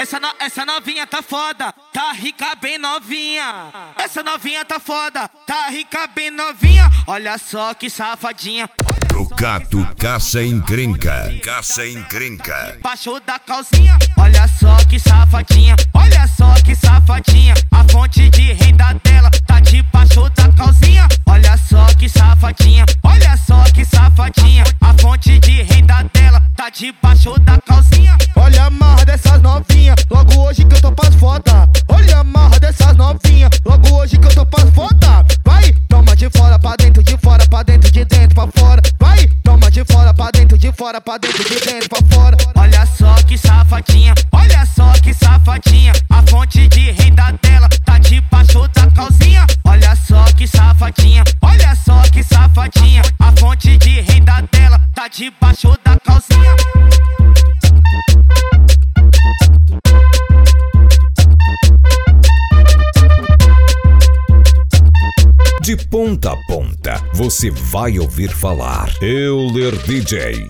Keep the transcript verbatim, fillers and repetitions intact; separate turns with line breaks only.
Essa, no, essa novinha tá foda, tá rica bem novinha. Essa novinha tá foda, tá rica bem novinha. Olha só que safadinha.
Trocato caça encrenca, caça encrenca.
Baixou da calcinha, olha só que safadinha. Olha só que safadinha. A fonte de renda dela tá debaixo da calcinha. Olha só que safadinha. Olha só que safadinha. A fonte de renda dela tá debaixo da calcinha.
Olha a marra dessas novinhas, logo hoje que eu tô pras foda. Olha a marra dessas novinhas, logo hoje que eu tô pras foda. Vai, toma de fora pra dentro, de fora pra dentro, de dentro pra fora. Vai, toma de fora pra dentro, de fora pra dentro, de dentro pra fora.
Olha só que safadinha, olha só que safadinha. A fonte de renda dela tá debaixo da calcinha. Olha só que safadinha, olha só que safadinha. A fonte de renda dela tá debaixo da calcinha.
De ponta a ponta, você vai ouvir falar Euler D J.